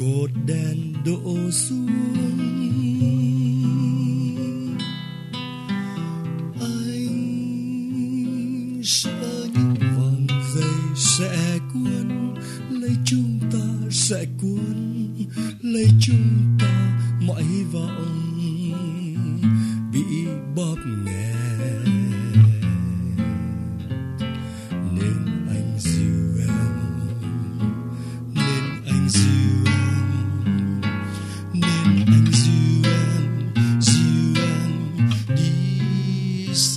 cột đèn đổ xuống, anh sợ những vòng dây sẽ cuốn lấy chúng ta, sẽ cuốn lấy chúng ta, mọi hy vọng bị bóp nghẹt. Nên anh dìu em, nên anh dìu em, nên anh dìu em đi xa.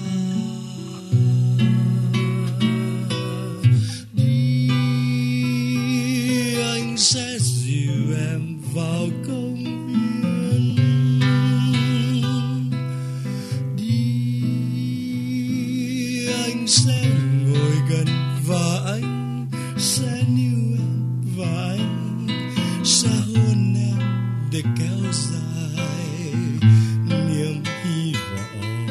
Đi, anh sẽ dìu em vào công viên. Đi, anh sẽ ngồi gần và anh sẽ níu em và anh sẽ hôn em để kéo dài niềm hy vọng.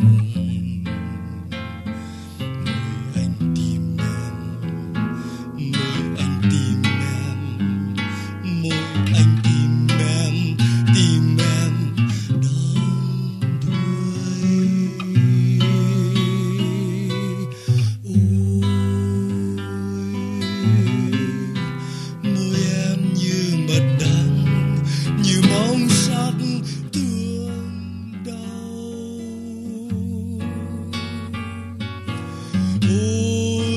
Môi anh tìm em, môi anh tìm em, môi anh tìm em, tìm em đong đuôi. Ôi, môi em như mật đắng, như móng sắc thương đau. Ôi,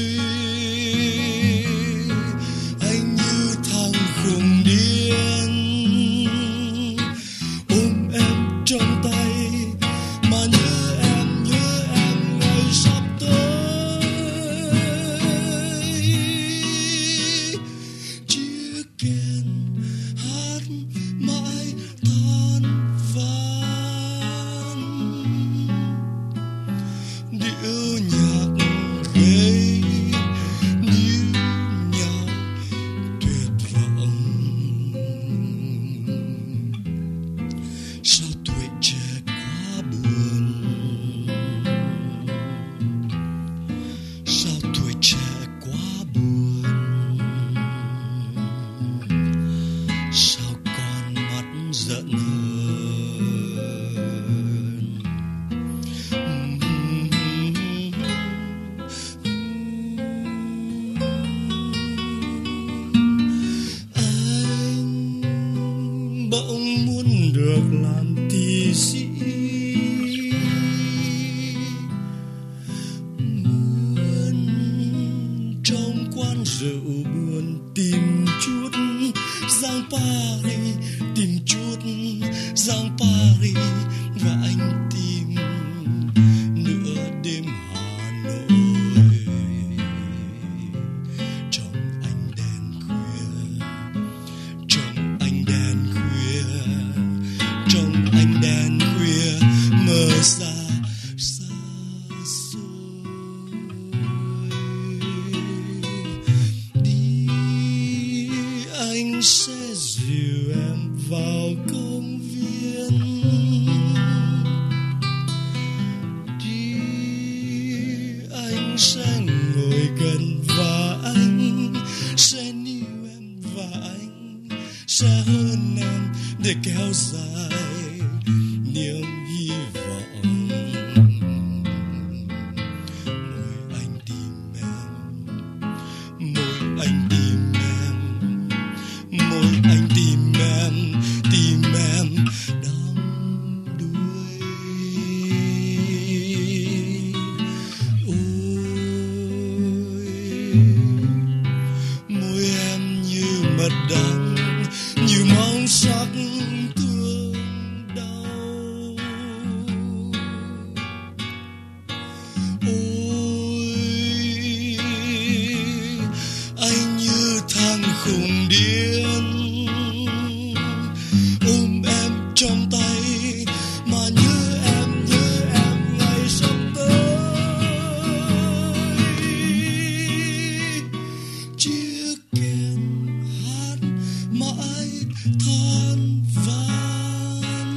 anh như thằng khùng điên, ôm em trong tay mà nhớ em ngày sắp tới. Chiếc kèn hát mãi than vãn, điệu nhạc gây níu nhau tuyệt vọng. Sao tuổi trẻ quá buồn, sao tuổi trẻ quá buồn, sao con mắt giận hờn. Anh bỗng muốn được làm thi sĩ, muốn trong quán rượu buồn tìm chút Giang Paris, tìm chút Giang Paris, và anh tìm nửa đêm Hà Nội. Trong ánh đèn khuya, trong ánh đèn khuya, trong ánh đèn khuya mờ xa xa xôi. Đi, anh sẽ dìu em vào công viên. Đi, anh sẽ ngồi gần và anh sẽ níu em và anh sẽ hôn em để kéo dài niềm hy vọng. Môi anh tìm em, môi anh tìm em, môi anh tìm em đong đuôi. Ôi, môi em như mật đắng, như móng sắc thương đau. Ôi, anh như thằng khùng điên, ôm em trong tay mà nhớ em ngày sắp tới. Chiếc kèn hát mãi than vãn,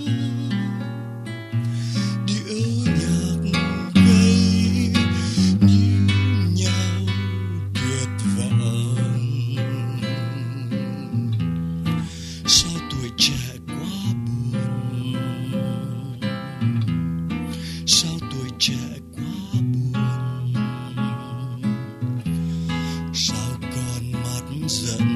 điệu nhạc gây níu nhau tuyệt vọng. giận